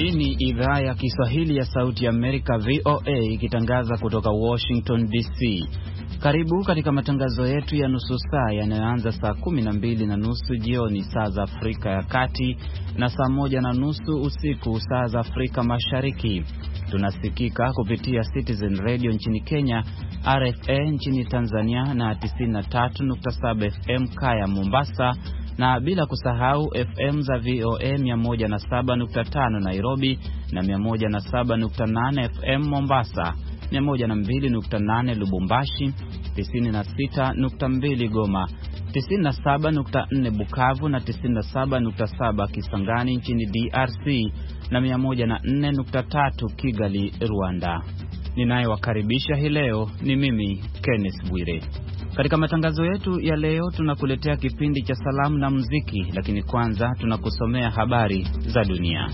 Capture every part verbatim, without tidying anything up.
Hii ni idhaa ya Kiswahili ya Sauti ya Amerika V O A ikitangaza kutoka Washington D C. Karibu katika matangazo yetu ya nusu saa yanayoanza saa kumi na mbili na nusu jioni saa za Afrika ya Kati na saa moja na nusu usiku saa za Afrika Mashariki. Tunasikika kupitia Citizen Radio nchini Kenya, R F A nchini Tanzania na tisini na tatu nukta saba F M Kaya Mombasa, na bila kusahau F M za V O A mia moja na saba nukta tano Nairobi na mia moja na saba nukta nane F M Mombasa, mia moja na mbili nukta nane Lubumbashi, tisini na sita nukta mbili Goma, tisini na saba nukta nne Bukavu na tisini na saba nukta saba Kisangani nchini D R C na mia moja na nne nukta tatu Kigali, Rwanda. Ninayewakaribisha hii leo ni mimi Kenneth Bwire. Katika matangazo yetu ya leo tunakuletea kipindi cha salamu na muziki, lakini kwanza tunakusomea habari za dunia.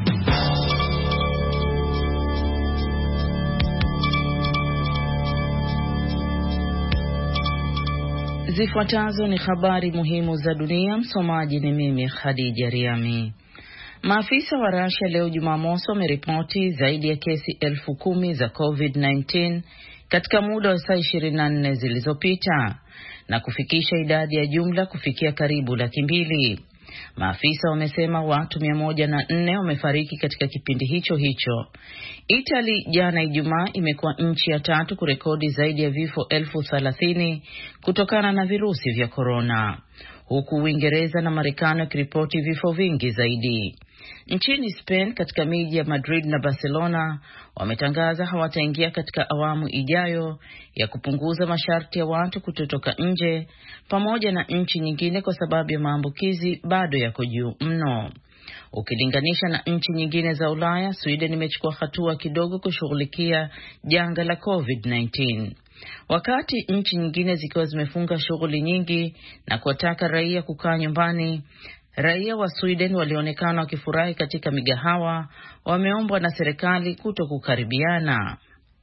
Zifuatazo ni habari muhimu za dunia. Msomaji ni mimi Khadija Riami. Maafisa wa Russia leo Jumamosi wameripoti zaidi ya kesi elfu kumi za COVID kumi katika muda wa saa ishirini na nne zilizopita na kufikisha idadi ya jumla kufikia karibu laki mbili. Maafisa wamesema watu mia moja na nne wamefariki katika kipindi hicho hicho. Italy jana Ijumaa imekuwa nchi ya tatu kurekodi zaidi ya vifo elfu thelathini kutokana na virusi vya corona, huku Uingereza na Marekani wakiripoti vifo vingi zaidi. Nchini Spain, katika miji ya Madrid na Barcelona, wametangaza hawataingia katika awamu ijayo ya kupunguza masharti ya watu kutotoka nje, pamoja na nchi nyingine kwa sababu ya maambukizi bado yako juu mno. Ukilinganisha na nchi nyingine za Ulaya, Sweden imechukua hatua kidogo kushughulikia janga la COVID kumi na tisa. Wakati nchi nyingine zikiwa zimefunga shughuli nyingi na kuwataka raia kukaa nyumbani, raia wa Sweden walionekana wakifurahi katika migahawa, wameombwa na serikali kutokukaribiana.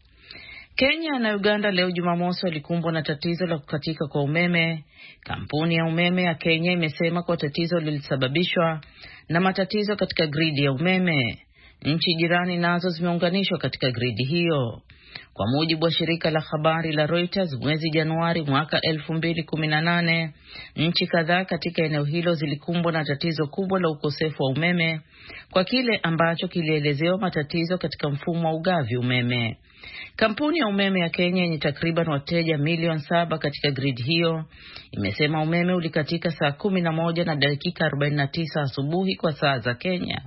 Kenya na Uganda leo Jumamosi walikumbwa na tatizo la kukatika kwa umeme. Kampuni ya umeme ya Kenya imesema kwa tatizo lilisababishwa na matatizo katika gridi ya umeme. Nchi jirani nazo zimeunganishwa katika gridi hiyo. Kwa mujibu wa shirika la habari la Reuters, mwezi Januari mwaka elfu mbili kumi na nane, nchi kadhaa katika eneo hilo zilikumbwa na tatizo kubwa la ukosefu wa umeme, kwa kile ambacho kilielezewa matatizo katika mfumo wa ugavi umeme. Kampuni ya umeme ya Kenya yenye takriban wateja milioni saba katika grid hiyo imesema umeme ulikatika saa kumi na moja na dakika arobaini na tisa asubuhi kwa saa za Kenya.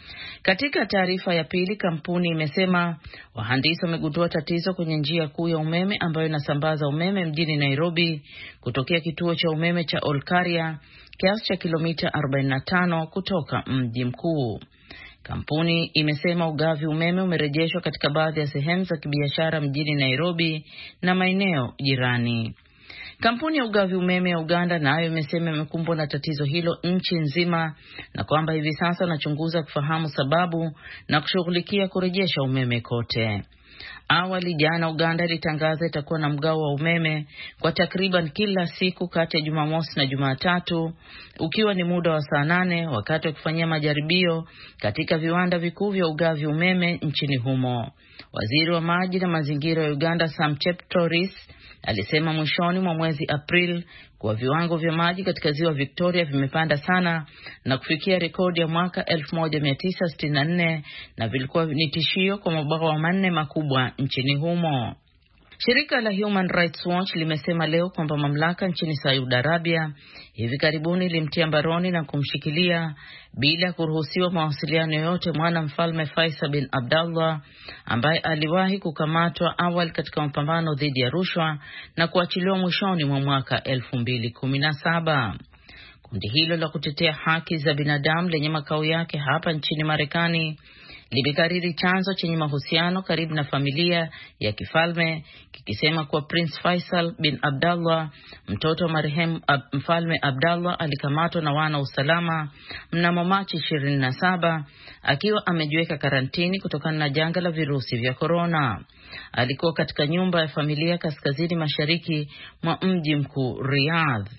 Katika taarifa ya pili, kampuni imesema wahandisi wamegundua tatizo kwenye njia kuu ya umeme ambayo inasambaza umeme mjini Nairobi kutokea kituo cha umeme cha Olkaria, kiasi cha kilomita arobaini na tano kutoka mji mkuu. Kampuni imesema ugavi umeme umerejeshwa katika baadhi ya sehemu za kibiashara mjini Nairobi na maeneo jirani. Kampuni ya ugavi umeme ya Uganda nayo imesema imekumbwa na tatizo hilo nchi nzima na kwamba hivi sasa wanachunguza kufahamu sababu na kushughulikia kurejesha umeme kote. Awali jana Uganda ilitangaza itakuwa na mgao wa umeme kwa takriban kila siku kati ya Jumamosi na Jumatatu, ukiwa ni muda wa saa nane, wakati wa kufanyia majaribio katika viwanda vikuu vya ugavi umeme nchini humo. Waziri wa maji na mazingira ya Uganda Sam Cheptoris alisema mwishoni mwa mwezi April kwa viwango vya maji katika ziwa Victoria vimepanda sana na kufikia rekodi ya mwaka elfu moja mia tisa sitini na nne na vilikuwa ni tishio kwa mabwawa manne makubwa nchini humo. Shirika la Human Rights Watch limesema leo kwamba mamlaka nchini Saudi Arabia hivi karibuni limtia mbaroni na kumshikilia bila kuruhusiwa mawasiliano yoyote mwana mfalme Faisal bin Abdullah, ambaye aliwahi kukamatwa awali katika mapambano dhidi ya rushwa na kuachiliwa mwishoni mwa mwaka elfu mbili kumi na saba. Kundi hilo la kutetea haki za binadamu lenye makao yake hapa nchini Marekani limekariri chanzo chenye mahusiano karibu na familia ya kifalme kikisema kuwa Prince Faisal bin Abdullah, mtoto wa marehemu ab, mfalme Abdullah, alikamatwa na wana usalama mnamo Machi ishirini na saba akiwa amejiweka karantini kutokana na janga la virusi vya corona. Alikuwa katika nyumba ya familia kaskazini mashariki mwa mji mkuu Riyadh.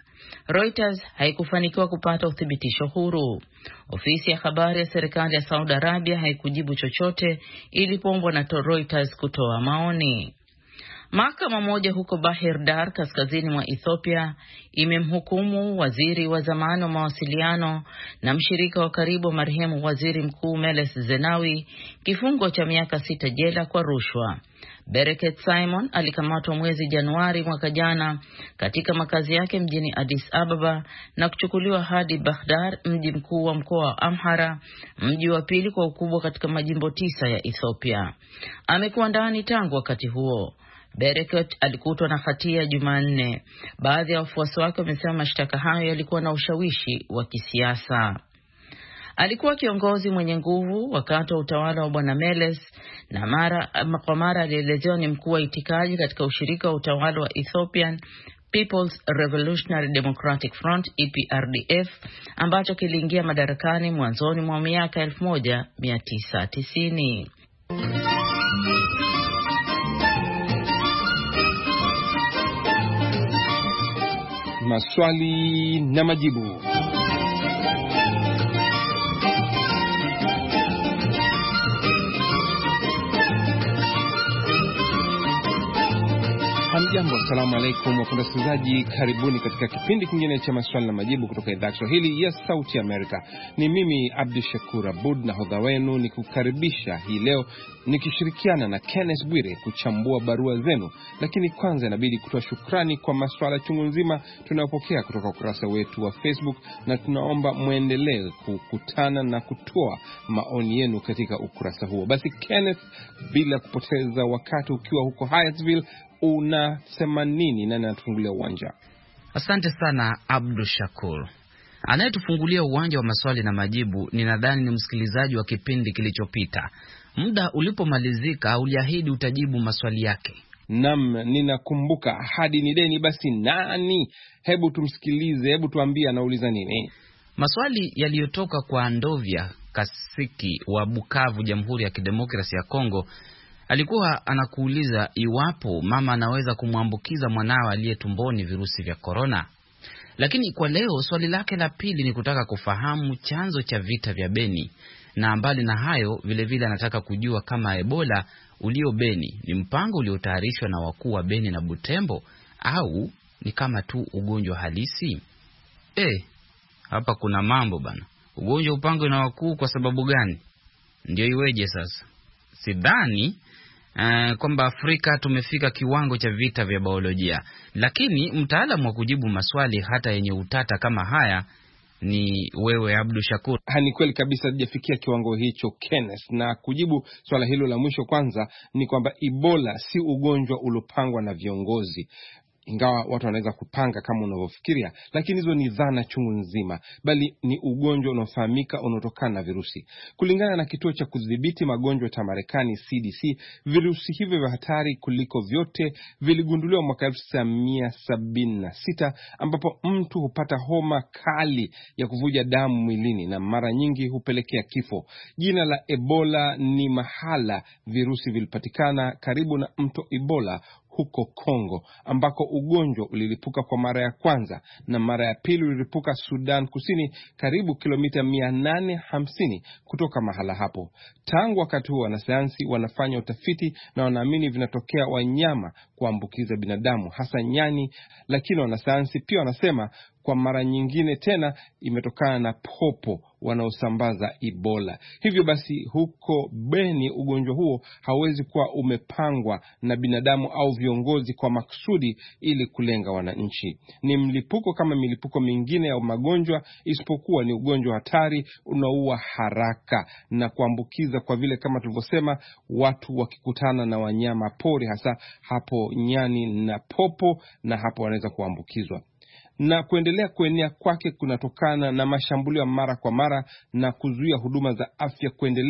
Reuters haikufanikiwa kupata uthibitisho huru. Ofisi ya habari ya serikali ya Saudi Arabia haikujibu chochote ilipoombwa na Reuters kutoa maoni. Mahakama moja huko Bahir Dar kaskazini mwa Ethiopia imemhukumu waziri wa zamani wa mawasiliano na mshirika wa karibu marehemu waziri mkuu Meles Zenawi kifungo cha miaka sita jela kwa rushwa. Bereket Simon alikamatwa mwezi Januari mwaka jana katika makazi yake mjini Addis Ababa na kuchukuliwa hadi Baghdad, mji mkuu wa mkoa wa Amhara, mji wa pili kwa ukubwa katika majimbo tisa ya Ethiopia. Amekuwa ndani tangu wakati huo. Bereket alikutwa na hatia Jumanne. Baadhi ya wafuasi wake wamesema mashtaka hayo yalikuwa na ushawishi wa kisiasa. Alikuwa kiongozi mwenye nguvu wakati wa utawala wa Bwana Meles na mara kwa mara alielezewa ni mkuu wa itikadi katika ushirika wa utawala wa Ethiopian People's Revolutionary Democratic Front E P R D F ambacho kiliingia madarakani mwanzoni mwa miaka elfu moja mia tisa tisini. Maswali na majibu. Hamjambo, assalamu alaikum wapenda wasikilizaji, karibuni katika kipindi kingine cha maswali na majibu kutoka idhaa ya Kiswahili ya Sauti ya Amerika. Ni mimi Abdul Shakur Abud na hodha wenu nikukaribisha hii leo nikishirikiana na Kenneth Bwire kuchambua barua zenu, lakini kwanza inabidi kutoa shukrani kwa maswala chungu nzima tunayopokea kutoka ukurasa wetu wa Facebook, na tunaomba muendelee kukutana na kutoa maoni yenu katika ukurasa huo. Basi Kenneth, bila kupoteza wakati, ukiwa huko Hyattsville, unasema nini? Nani anatufungulia uwanja? Asante sana Abdul Shakur. Anayetufungulia uwanja wa maswali na majibu ninadhani ni msikilizaji wa kipindi kilichopita. Muda ulipomalizika uliahidi utajibu maswali yake. Naam, ninakumbuka. Ahadi ni deni. Basi nani? Hebu tumsikilize, hebu tuambie anauliza nini. Maswali yaliyotoka kwa Ndovya Kasiki wa Bukavu, Jamhuri ya Kidemokrasia ya Kongo. Alikuwa anakuuliza iwapo mama anaweza kumwambukiza mwanawe aliye tumboni virusi vya corona. Lakini kwa leo swali lake la pili ni kutaka kufahamu chanzo cha vita vya Beni, na mbali na hayo vile vile anataka kujua kama Ebola ulio Beni ni mpango uliotayarishwa na wakuu wa Beni na Butembo au ni kama tu ugonjwa halisi. Eh, hapa kuna mambo bana. Ugonjwa upangwe na wakuu kwa sababu gani? Ndio iweje sasa? Sidhani Uh, kwamba Afrika tumefika kiwango cha vita vya biolojia, lakini mtaalamu wa kujibu maswali hata yenye utata kama haya ni wewe Abdul Shakur. Hani kweli kabisa, sijafikia kiwango hicho Kenneth. Na kujibu swala hilo la mwisho kwanza ni kwamba Ebola si ugonjwa ulopangwa na viongozi, ingawa watu wanaweza kupanga kama unavyofikiria, lakini hizo ni dhana chungu nzima, bali ni ugonjwa unaofahamika unaotokana na virusi. Kulingana na kituo cha kudhibiti magonjwa cha Marekani C D C, virusi hivyo vya hatari kuliko vyote viligunduliwa mwaka elfu tisa mia sabini na sita, ambapo mtu hupata homa kali ya kuvuja damu mwilini na mara nyingi hupelekea kifo. Jina la Ebola ni mahala virusi vilipatikana karibu na mto Ebola huko Kongo, ambako ugonjwa ulilipuka kwa mara ya kwanza, na mara ya pili ulilipuka Sudan Kusini, karibu kilomita mia nane hamsini kutoka mahala hapo. Tangu wakati huo wanasayansi wanafanya utafiti na wanaamini vinatokea wanyama kuambukiza binadamu, hasa nyani, lakini wanasayansi pia wanasema kwa mara nyingine tena imetokana na popo wanaosambaza Ebola. Hivyo basi huko Beni ugonjwa huo hauwezi kuwa umepangwa na binadamu au viongozi kwa maksudi ili kulenga wananchi. Ni mlipuko kama milipuko mingine ya magonjwa, isipokuwa ni ugonjwa hatari unaua haraka na kuambukiza, kwa vile kama tulivyosema watu wakikutana na wanyama pori, hasa hapo nyani na popo, na hapo wanaweza kuambukizwa. Na kuendelea kuenea kwake kunatokana na mashambulio mara kwa mara na kuzuia huduma za afya kuendelea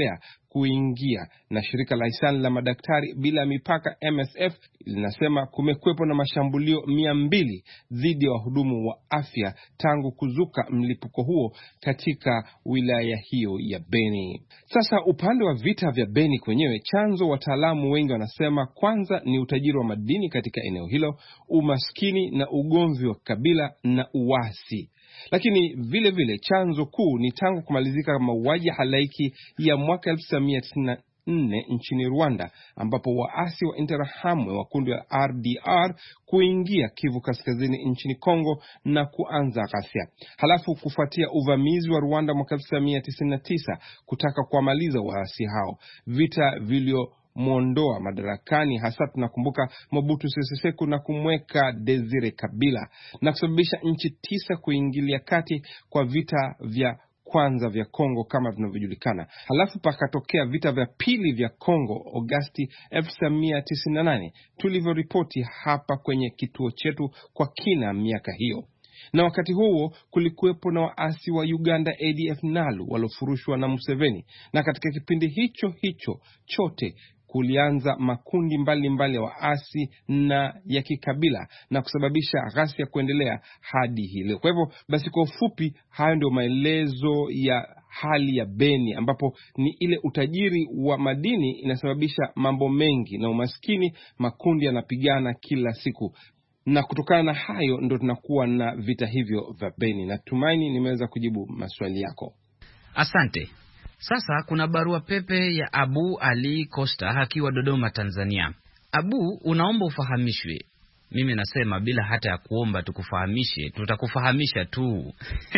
kuingia, na shirika la hisani la madaktari bila mipaka M S F linasema kumekuwepo na mashambulio mia mbili dhidi ya wahudumu wa afya tangu kuzuka mlipuko huo katika wilaya hiyo ya Beni. Sasa upande wa vita vya Beni kwenyewe, chanzo wataalamu wengi wanasema kwanza ni utajiri wa madini katika eneo hilo, umaskini na ugomvi wa kabila na uasi. Lakini vile vile chanzo kuu ni tangu kumalizika mauaji halaiki ya mwaka elfu tisa mia tisini na nne nchini Rwanda, ambapo waasi wa Interahamwe wa kundi la R D R kuingia Kivu Kaskazini nchini Kongo na kuanza ghasia. Halafu kufuatia uvamizi wa Rwanda mwaka elfu tisa mia tisini na tisa kutaka kuamaliza waasi hao, vita vilio muondoa madarakani, hasa tunakumbuka Mobutu Sese Seko na kumweka Desire Kabila, na kusababisha nchi tisa kuingilia kati kwa vita vya kwanza vya Kongo kama vinavyojulikana. Halafu pakatokea vita vya pili vya Kongo Agosti elfu tisa mia tisini na nane, tulivyoripoti hapa kwenye kituo chetu kwa kina miaka hiyo. Na wakati huo kulikuwepo na waasi wa Uganda A D F Nalu walofurushwa na Museveni, na katika kipindi hicho hicho chote kulianza makundi mbalimbali mbali ya waasi na ya kikabila na kusababisha ghasia kuendelea hadi hii leo. Kwa hivyo basi, kwa ufupi, hayo ndio maelezo ya hali ya Beni, ambapo ni ile utajiri wa madini inasababisha mambo mengi na umaskini, makundi yanapigana kila siku. Na kutokana na hayo ndo tunakuwa na vita hivyo vya Beni. Natumaini nimeweza kujibu maswali yako. Asante. Sasa kuna barua pepe ya Abu Ali Costa akiwa Dodoma, Tanzania. Abu, unaomba ufahamishwe. Mimi nasema bila hata ya kuomba tukufahamishe, tutakufahamisha tu.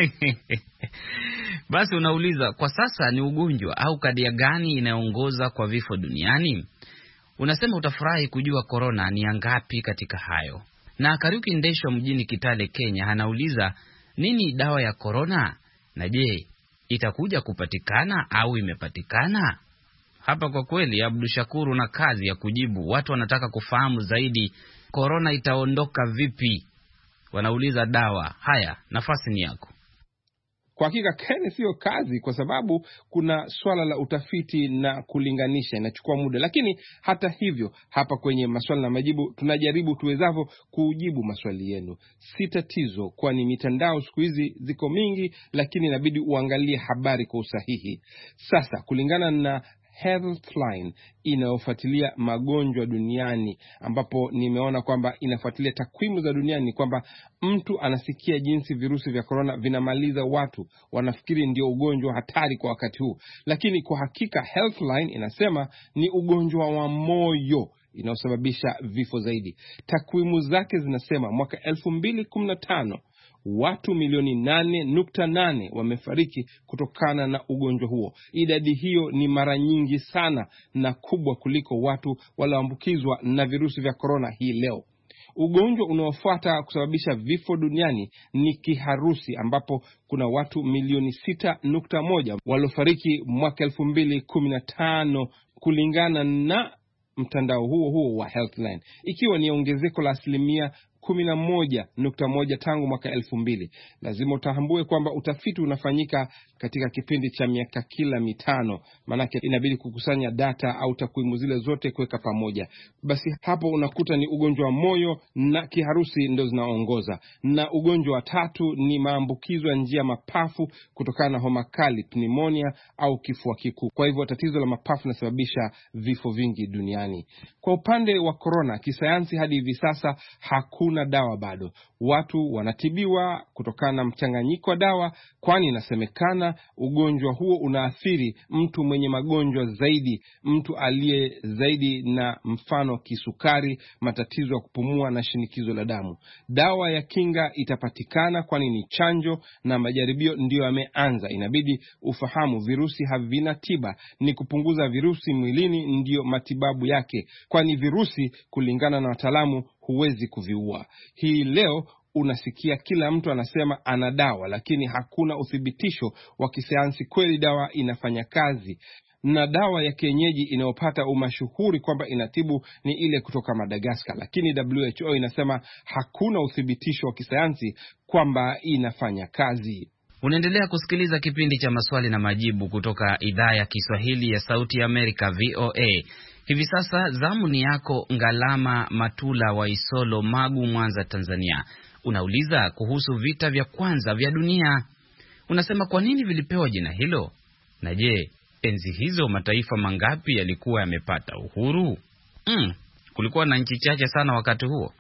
Basi unauliza, kwa sasa ni ugonjwa au kadia gani inayoongoza kwa vifo duniani? Unasema utafurahi kujua corona ni ngapi katika hayo. Na Kariuki Ndesho mjini Kitale, Kenya, anauliza nini dawa ya corona, na je, itakuja kupatikana au imepatikana? Hapa kwa kweli Abdu Shakuru na kazi ya kujibu. Watu wanataka kufahamu zaidi, corona itaondoka vipi? Wanauliza dawa. Haya, nafasi ni yako. Kwa hakika Kenya sio kazi, kwa sababu kuna swala la utafiti na kulinganisha, inachukua muda. Lakini hata hivyo, hapa kwenye maswali na majibu tunajaribu tuwezavyo kujibu maswali yenu. Si tatizo, kwani mitandao siku hizi ziko mingi, lakini inabidi uangalie habari kwa usahihi. Sasa kulingana na Healthline inayofuatilia magonjwa duniani, ambapo nimeona kwamba inafuatilia takwimu za duniani, kwamba mtu anasikia jinsi virusi vya corona vinamaliza watu, wanafikiri ndio ugonjwa hatari kwa wakati huu. Lakini kwa hakika Healthline inasema ni ugonjwa wa moyo inayosababisha vifo zaidi. Takwimu zake zinasema mwaka elfu mbili kumi na tano watu milioni nane nukta nane wamefariki kutokana na ugonjwa huo. Idadi hiyo ni mara nyingi sana na kubwa kuliko watu walioambukizwa na virusi vya corona hii leo. Ugonjwa unaofuata kusababisha vifo duniani ni kiharusi, ambapo kuna watu milioni sita nukta moja waliofariki mwaka elfu mbili kumi na tano kulingana na mtandao huo huo wa Healthline, ikiwa ni ongezeko la asilimia kumi na moja nukta moja tangu mwaka elfu mbili. Lazima utambue kwamba utafiti unafanyika katika kipindi cha miaka kila mitano, manake inabidi kukusanya data au takwimu zile zote kuweka pamoja. Basi hapo unakuta ni ugonjwa wa moyo na kiharusi ndio zinaongoza, na ugonjwa wa tatu ni maambukizo ya njia mapafu kutokana na homa kali, pneumonia au kifua kikuu. Kwa hivyo tatizo la mapafu linasababisha vifo vingi duniani. Kwa upande wa corona, kisayansi hadi hivi sasa hakuna dawa bado. Watu wanatibiwa kutokana na mchanganyiko wa dawa, kwani inasemekana ugonjwa huo unaathiri mtu mwenye magonjwa zaidi, mtu aliye zaidi na mfano kisukari, matatizo ya kupumua na shinikizo la damu. Dawa ya kinga itapatikana, kwani ni chanjo na majaribio ndio yameanza. Inabidi ufahamu virusi havina tiba, ni kupunguza virusi mwilini ndio matibabu yake, kwani virusi kulingana na wataalamu huwezi kuviua. Hii leo unasikia kila mtu anasema ana dawa, lakini hakuna uthibitisho wa kisayansi kweli dawa inafanya kazi. Na dawa ya kienyeji inayopata umashuhuri kwamba inatibu ni ile kutoka Madagascar, lakini W H O inasema hakuna uthibitisho wa kisayansi kwamba inafanya kazi. Unaendelea kusikiliza kipindi cha maswali na majibu kutoka idhaa ya Kiswahili ya Sauti ya Amerika V O A. Hivi sasa zamu ni yako Ngalama Matula wa Isolo, Magu, Mwanza, Tanzania. Unauliza kuhusu vita vya kwanza vya dunia. Unasema kwa nini vilipewa jina hilo? Na je, enzi hizo mataifa mangapi yalikuwa yamepata uhuru? Mm, kulikuwa na nchi chache sana wakati huo.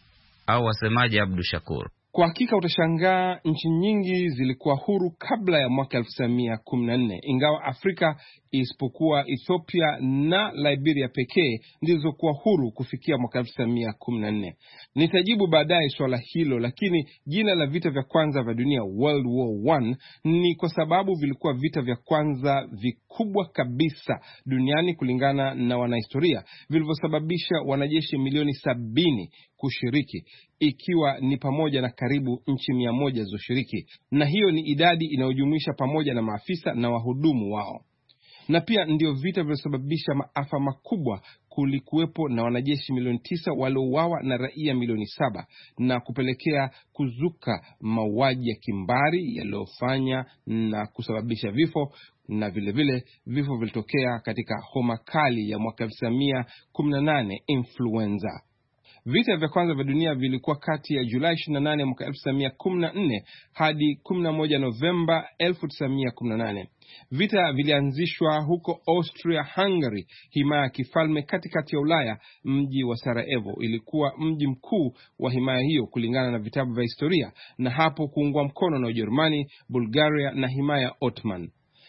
Au wasemaje Abdu Shakur? Kwa hakika utashangaa, nchi nyingi zilikuwa huru kabla ya mwaka elfu tisa mia kumi na nne, ingawa Afrika isipokuwa Ethiopia na Liberia pekee ndizo kuwa huru kufikia mwaka elfu tisa mia kumi na nne. Nitajibu baadaye swala hilo, lakini jina la vita vya kwanza vya dunia World War One ni kwa sababu vilikuwa vita vya kwanza vikubwa kabisa duniani kulingana na wanahistoria, vilivyosababisha wanajeshi milioni sabini kushiriki, ikiwa ni pamoja na karibu nchi mia moja zoshiriki, na hiyo ni idadi inayojumuisha pamoja na maafisa na wahudumu wao. Na pia ndio vita vilivyosababisha maafa makubwa, kulikuwepo na wanajeshi milioni tisa waliouawa na raia milioni saba, na kupelekea kuzuka mauaji ya kimbari yaliyofanya na kusababisha vifo, na vile vile vifo vilitokea katika homa kali ya mwaka elfu tisa mia kumi na nane, influenza. Vita vya kwanza vya dunia vilikuwa kati ya Julai ishirini na nane mwaka elfu tisa mia kumi na nne hadi kumi na moja Novemba elfu tisa mia kumi na nane. Vita vilianzishwa huko Austria Hungary, himaya ya kifalme katikati ya Ulaya. Mji wa Sarajevo ilikuwa mji mkuu wa himaya hiyo kulingana na vitabu vya historia, na hapo kuungwa mkono na Ujerumani, Bulgaria na himaya Ottoman,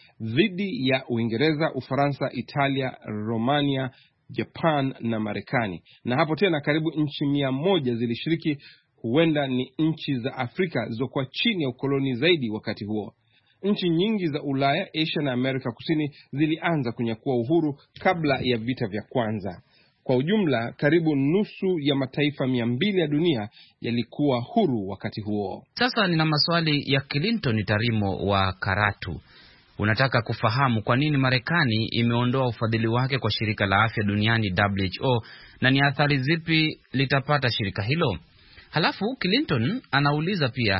dhidi ya Uingereza, Ufaransa, Italia, Romania, Japan na Marekani. Na hapo tena karibu nchi mia moja zilishiriki, huenda ni nchi za Afrika zilizokuwa chini ya ukoloni zaidi wakati huo. Nchi nyingi za Ulaya, Asia na Amerika Kusini zilianza kunyakua uhuru kabla ya vita vya kwanza. Kwa ujumla, karibu nusu ya mataifa mia mbili ya dunia yalikuwa huru wakati huo. Sasa nina maswali ya Clinton Tarimo wa Karatu. Unataka kufahamu kwa nini Marekani imeondoa ufadhili wake kwa shirika la afya duniani W H O na ni athari zipi litapata shirika hilo. Halafu Clinton anauliza pia,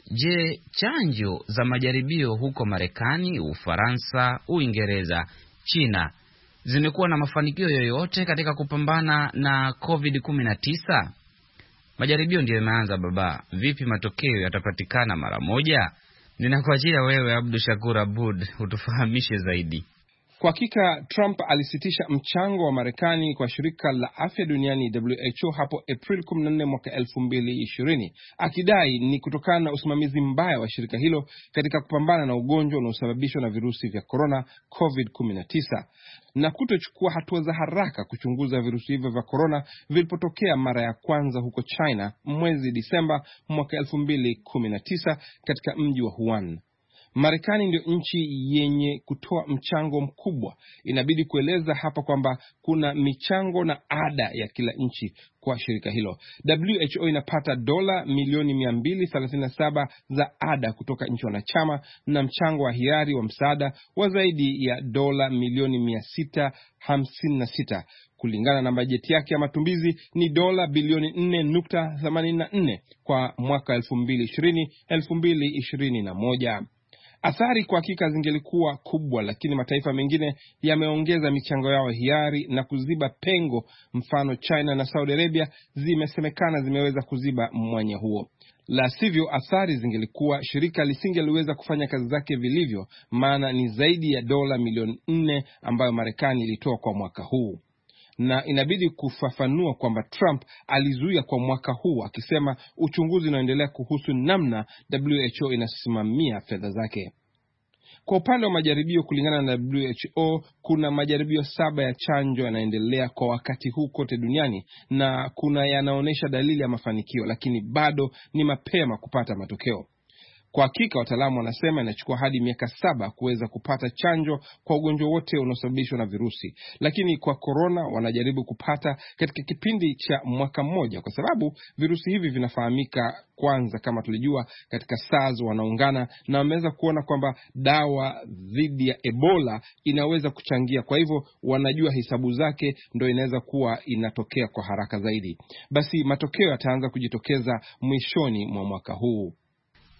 je, chanjo za majaribio huko Marekani, Ufaransa, Uingereza, China zimekuwa na mafanikio yoyote katika kupambana na covid kumi na tisa? Majaribio ndio yameanza baba, vipi matokeo yatapatikana mara moja? Ninakuachia wewe Abdu Shakur Abud utufahamishe zaidi. Kwa hakika Trump alisitisha mchango wa Marekani kwa shirika la afya duniani W H O hapo April kumi na nne mwaka elfu mbili ishirini, akidai ni kutokana na usimamizi mbaya wa shirika hilo katika kupambana na ugonjwa unaosababishwa na virusi vya corona covid kumi na tisa, na kutochukua hatua za haraka kuchunguza virusi hivyo vya corona vilipotokea mara ya kwanza huko China mwezi Disemba mwaka elfu mbili kumi na tisa katika mji wa Wuhan. Marekani ndio nchi yenye kutoa mchango mkubwa. Inabidi kueleza hapa kwamba kuna michango na ada ya kila nchi kwa shirika hilo. W H O inapata dola milioni mia mbili thelathini na saba za ada kutoka nchi wanachama na mchango wa hiari wa msaada wa zaidi ya dola milioni mia sita hamsini na sita. Kulingana na bajeti yake ya matumizi ni dola bilioni nne nukta themanini na nne kwa mwaka elfu mbili ishirini elfu mbili ishirini na moja. Athari kwa hakika zingelikuwa kubwa, lakini mataifa mengine yameongeza michango yao hiari na kuziba pengo. Mfano China na Saudi Arabia zimesemekana zimeweza kuziba mwanya huo. La sivyo athari zingelikuwa shirika lisingeliweza kufanya kazi zake vilivyo, maana ni zaidi ya dola milioni nne ambayo Marekani ilitoa kwa mwaka huu. Na inabidi kufafanua kwamba Trump alizuia kwa mwaka huu akisema uchunguzi unaendelea kuhusu namna W H O inasimamia fedha zake. Kwa upande wa majaribio, kulingana na W H O, kuna majaribio saba ya chanjo yanaendelea kwa wakati huu kote duniani, na kuna yanaonesha dalili ya mafanikio, lakini bado ni mapema kupata matokeo. Kwa hakika wataalamu wanasema inachukua hadi miaka saba kuweza kupata chanjo kwa ugonjwa wote unaosababishwa na virusi. Lakini kwa corona wanajaribu kupata katika kipindi cha mwaka mmoja, kwa sababu virusi hivi vinafahamika kwanza, kama tulijua katika SARS wanaungana, na wameweza kuona kwamba dawa dhidi ya Ebola inaweza kuchangia. Kwa hivyo wanajua hisabu zake, ndio inaweza kuwa inatokea kwa haraka zaidi. Basi matokeo yataanza kujitokeza mwishoni mwa mwaka huu.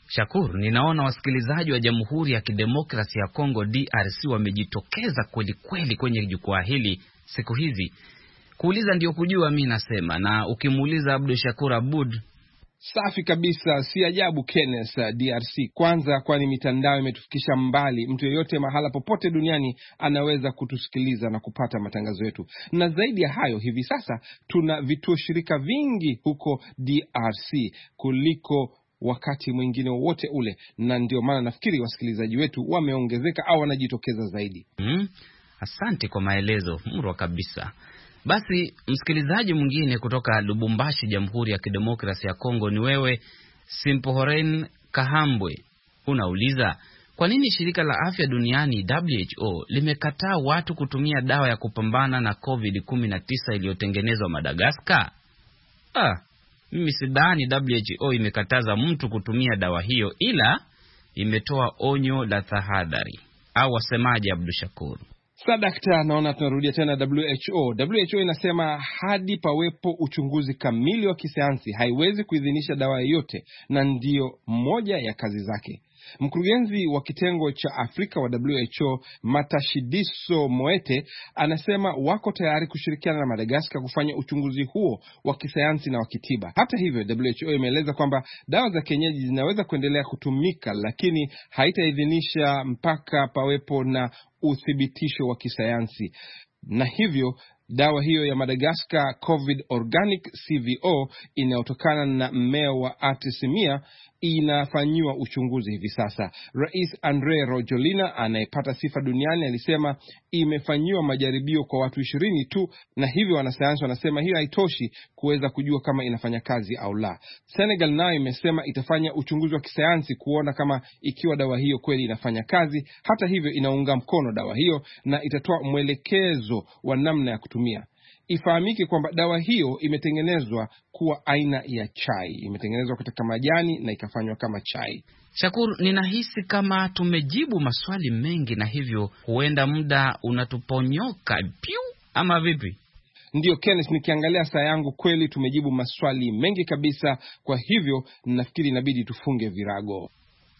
Shakur, ninaona wasikilizaji wa Jamhuri ya Kidemokrasia ya Kongo D R C wamejitokeza kweli kweli kwenye jukwaa hili siku hizi. Kuuliza ndio kujua, mimi nasema, na ukimuuliza Abdul Shakur Abud. Safi kabisa, si ajabu Kenneth, D R C kwanza, kwani mitandao imetufikisha mbali. Mtu yeyote mahala popote duniani anaweza kutusikiliza na kupata matangazo yetu. Na zaidi ya hayo, hivi sasa tuna vituo shirika vingi huko D R C kuliko wakati mwingine wote ule, na ndio maana nafikiri wasikilizaji wetu wameongezeka au wanajitokeza zaidi. Mm, asante kwa maelezo murwa kabisa. Basi msikilizaji mwingine kutoka Lubumbashi, Jamhuri ya Kidemokrasia ya Kongo, ni wewe Simpohoren Kahambwe. Unauliza, kwa nini shirika la afya duniani W H O limekataa watu kutumia dawa ya kupambana na covid kumi na tisa iliyotengenezwa Madagascar? Ah, mimi sidhani W H O imekataza mtu kutumia dawa hiyo, ila imetoa onyo la tahadhari. Au wasemaje Abdul Shakur? Sadakta, naona tunarudia tena W H O. W H O inasema hadi pawepo uchunguzi kamili wa kisayansi haiwezi kuidhinisha dawa yoyote, na ndiyo moja ya kazi zake. Mkurugenzi wa kitengo cha Afrika wa W H O, Matashidiso Moete, anasema wako tayari kushirikiana na Madagascar kufanya uchunguzi huo wa kisayansi na wa kitiba. Hata hivyo, W H O imeeleza kwamba dawa za kienyeji zinaweza kuendelea kutumika, lakini haitaidhinisha mpaka pawepo na uthibitisho wa kisayansi. Na hivyo dawa hiyo ya Madagascar COVID Organic C V O inayotokana na mmea wa Artemisia inafanyiwa uchunguzi hivi sasa. Rais Andre Rojolina, anayepata sifa duniani, alisema imefanyiwa majaribio kwa watu ishirini tu, na hivyo wanasayansi wanasema hiyo haitoshi kuweza kujua kama inafanya kazi au la. Senegal nayo imesema itafanya uchunguzi wa kisayansi kuona kama ikiwa dawa hiyo kweli inafanya kazi. Hata hivyo inaunga mkono dawa hiyo na itatoa mwelekezo wa namna ya kutumia. Ifahamike kwamba dawa hiyo imetengenezwa kuwa aina ya chai. Imetengenezwa kutoka majani na ikafanywa kama chai. Shakur, ninahisi kama tumejibu maswali mengi, na hivyo huenda muda unatuponyoka piu, ama vipi? Ndio Kenneth, nikiangalia saa yangu kweli tumejibu maswali mengi kabisa, kwa hivyo nafikiri inabidi tufunge virago.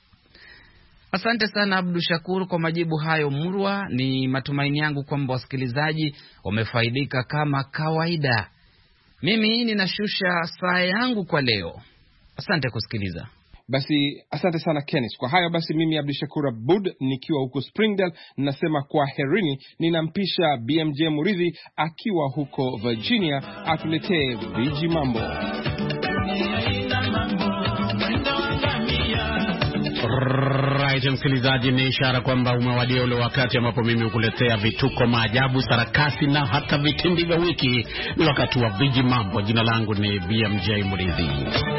Asante sana Abdul Shakur kwa majibu hayo murwa. Ni matumaini yangu kwamba wasikilizaji wamefaidika kama kawaida. Mimi ninashusha saa yangu kwa leo. Asante kusikiliza. Basi asante sana Kenneth. Kwa hayo basi, mimi Abdul Shakur Abud nikiwa huko Springdale nasema kwa herini. Ninampisha B M J Muridhi akiwa huko Virginia atuletee viji mambo. Right, msikilizaji, ni ishara kwamba umewadia ule wakati ambapo mimi ukuletea vituko, maajabu, sarakasi na hata vitindi vya wiki. Ni wakati wa viji mambo. Jina langu ni B M J Muridhi.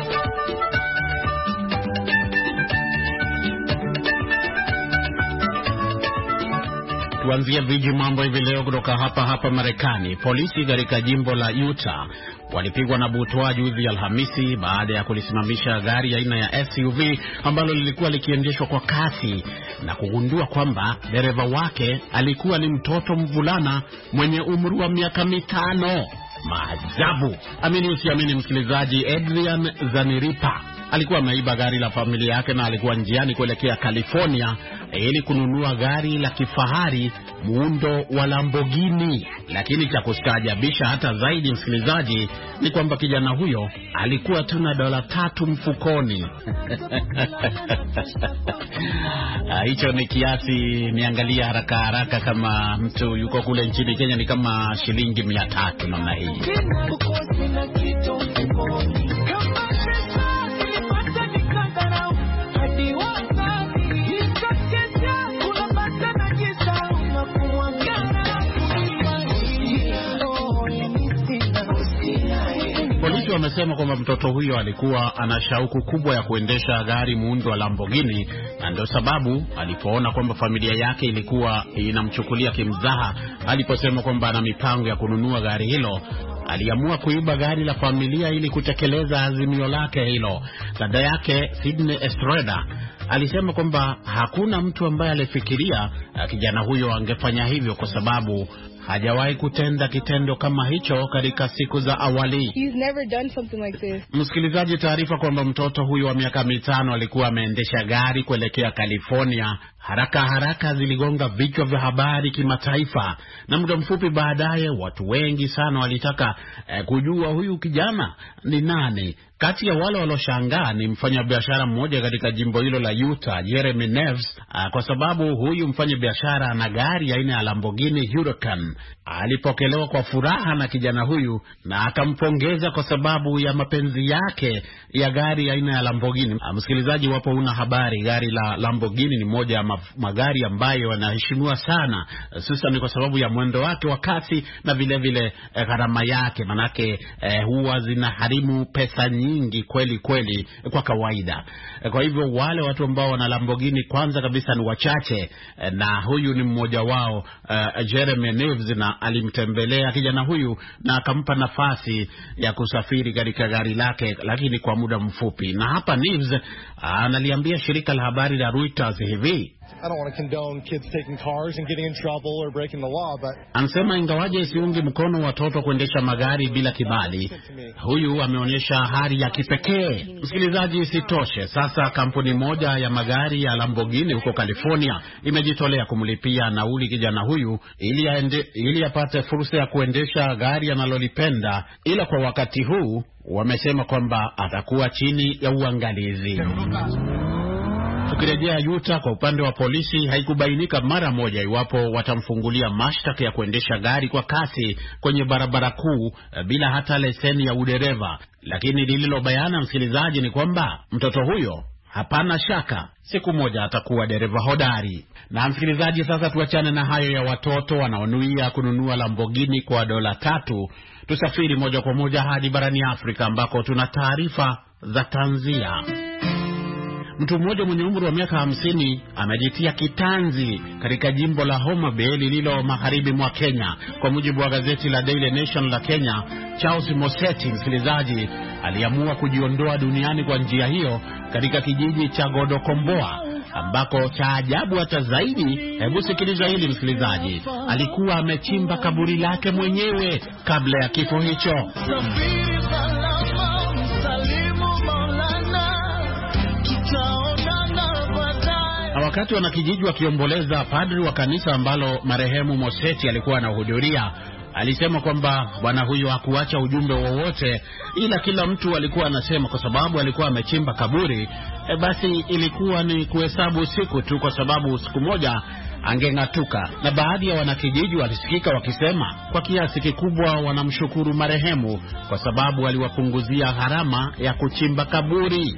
Tuanzie viji mambo hivi leo kutoka hapa hapa Marekani. Polisi katika jimbo la Utah walipigwa na butwaa juzi Alhamisi baada ya kulisimamisha gari aina ya S U V ambalo lilikuwa likiendeshwa kwa kasi na kugundua kwamba dereva wake alikuwa ni mtoto mvulana mwenye umri wa miaka mitano. Maajabu. Amini usiamini msikilizaji, Adrian Zaniripa alikuwa ameiba gari la familia yake na alikuwa njiani kuelekea California ili kununua gari la kifahari muundo wa Lamborghini. Lakini cha kustaajabisha hata zaidi msikilizaji ni kwamba kijana huyo alikuwa tu na dola tatu mfukoni. Hicho ni kiasi, niangalia haraka haraka kama mtu yuko kule nchini Kenya ni kama shilingi mia tatu namna hii. Polisi wamesema kwamba mtoto huyo alikuwa ana shauku kubwa ya kuendesha gari muundo wa Lamborghini, na ndio sababu alipoona kwamba familia yake ilikuwa inamchukulia kimzaha, aliposema kwamba ana mipango ya kununua gari hilo, aliamua kuiba gari la familia ili kutekeleza azimio lake hilo. Dada yake Sydney Estrada alisema kwamba hakuna mtu ambaye alifikiria kijana huyo angefanya hivyo, kwa sababu hajawahi kutenda kitendo kama hicho katika siku za awali. He's never done something like this. Msikilizaji, taarifa kwamba mtoto huyu wa miaka mitano alikuwa ameendesha gari kuelekea California haraka haraka ziligonga vichwa vya habari kimataifa, na muda mfupi baadaye watu wengi sana walitaka eh, kujua huyu kijana ni nani. Kati ya wale walioshangaa ni mfanyabiashara mmoja katika jimbo hilo la Utah, Jeremy Neves, kwa sababu huyu mfanyabiashara ana gari aina ya Lamborghini Huracan. Alipokelewa kwa furaha na kijana huyu na akampongeza kwa sababu ya mapenzi yake ya gari aina ya Lamborghini. Msikilizaji, wapo una habari, gari la Lamborghini ni moja ya magari ambayo yanaheshimiwa sana, hususan kwa sababu ya mwendo wake wa kasi na vile vile eh, gharama yake, manake eh, huwa zinaharimu pesa nyingi kweli kweli kwa kawaida. Kwa hivyo wale watu ambao wana Lamborghini kwanza kabisa ni wachache, na huyu ni mmoja wao. uh, Jeremy Neves na alimtembelea kijana huyu na akampa nafasi ya kusafiri katika gari lake, lakini kwa muda mfupi. Na hapa Neves analiambia shirika la habari la Reuters hivi: I don't want to condone kids taking cars and getting in trouble or breaking the law, but anasema ingawaje siungi mkono watoto kuendesha magari bila kibali, huyu ameonyesha hali ya kipekee. Msikilizaji, isitoshe sasa kampuni moja ya magari ya Lamborghini huko California imejitolea kumlipia nauli kijana huyu ili aende, ili apate fursa ya kuendesha gari analolipenda, ila kwa wakati huu wamesema kwamba atakuwa chini ya uangalizi. Tukirejea Utah, kwa upande wa polisi haikubainika mara moja iwapo watamfungulia mashtaka ya kuendesha gari kwa kasi kwenye barabara kuu bila hata leseni ya udereva. Lakini lililobayana, msikilizaji, ni kwamba mtoto huyo hapana shaka siku moja atakuwa dereva hodari. Na msikilizaji, sasa tuachane na hayo ya watoto wanaonuia kununua Lamborghini kwa dola tatu. Tusafiri moja kwa moja hadi barani Afrika ambako tuna taarifa za tanzia. Mtu mmoja mwenye umri wa miaka hamsini amejitia kitanzi katika jimbo la Homa Bay lililo magharibi mwa Kenya. Kwa mujibu wa gazeti la Daily Nation la Kenya, Charles Moseti, msikilizaji, aliamua kujiondoa duniani kwa njia hiyo katika kijiji cha Godokomboa, ambako cha ajabu hata zaidi, hebu sikiliza hili msikilizaji, alikuwa amechimba kaburi lake mwenyewe kabla ya kifo hicho. Na wakati wanakijiji wakiomboleza, padri wa kanisa ambalo marehemu Moseti alikuwa anahudhuria alisema kwamba bwana huyu hakuacha ujumbe wowote, ila kila mtu alikuwa anasema kwa sababu alikuwa amechimba kaburi, e basi ilikuwa ni kuhesabu siku tu, kwa sababu siku moja angeng'atuka. Na baadhi ya wanakijiji walisikika wakisema kwa kiasi kikubwa wanamshukuru marehemu kwa sababu aliwapunguzia gharama ya kuchimba kaburi.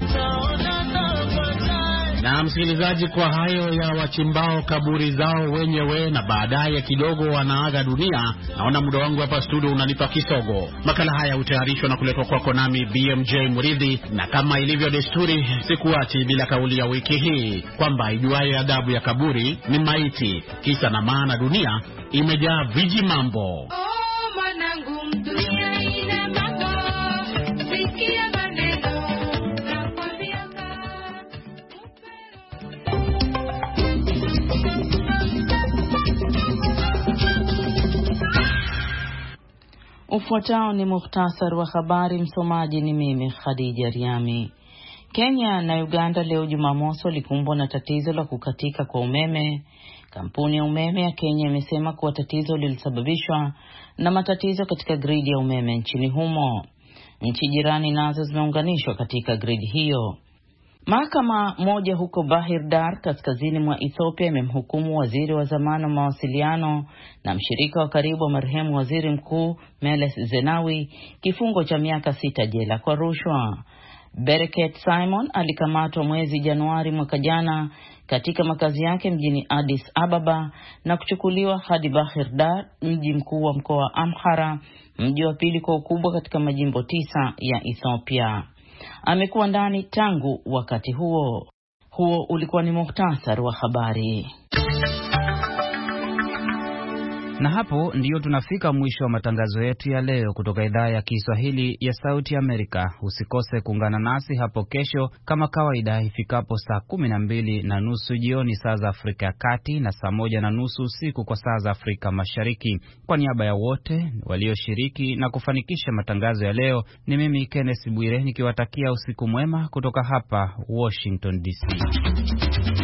Na msikilizaji, kwa hayo ya wachimbao kaburi zao wenyewe na baadaye kidogo wanaaga dunia, naona muda wangu hapa studio unanipa kisogo. Makala haya hutayarishwa na kuletwa kwako nami B M J Muridhi, na kama ilivyo desturi sikuachi bila kauli ya wiki hii kwamba ijuaye adabu ya kaburi ni maiti. Kisa na maana, dunia imejaa viji mambo. Ufuatao ni muhtasari wa habari. Msomaji ni mimi Khadija Riami. Kenya na Uganda leo Jumamosi walikumbwa na tatizo la kukatika kwa umeme. Kampuni ya umeme ya Kenya imesema kuwa tatizo lilisababishwa na matatizo katika gridi ya umeme nchini humo. Nchi jirani nazo zimeunganishwa katika gridi hiyo. Mahakama moja huko Bahir Dar kaskazini mwa Ethiopia imemhukumu waziri wa zamani wa mawasiliano na mshirika wa karibu wa marehemu waziri mkuu Meles Zenawi kifungo cha miaka sita jela kwa rushwa. Bereket Simon alikamatwa mwezi Januari mwaka jana katika makazi yake mjini Addis Ababa na kuchukuliwa hadi Bahir Dar, mji mkuu wa mkoa wa Amhara, mji wa pili kwa ukubwa katika majimbo tisa ya Ethiopia. Amekuwa ndani tangu wakati huo. Huo ulikuwa ni muhtasari wa habari. Na hapo ndiyo tunafika mwisho wa matangazo yetu ya leo kutoka idhaa ya Kiswahili ya Sauti Amerika. Usikose kuungana nasi hapo kesho kama kawaida ifikapo saa kumi na mbili na nusu jioni saa za Afrika ya Kati na saa moja na nusu usiku kwa saa za Afrika Mashariki. Kwa niaba ya wote walioshiriki na kufanikisha matangazo ya leo, ni mimi Kenneth Bwire nikiwatakia usiku mwema kutoka hapa Washington D C.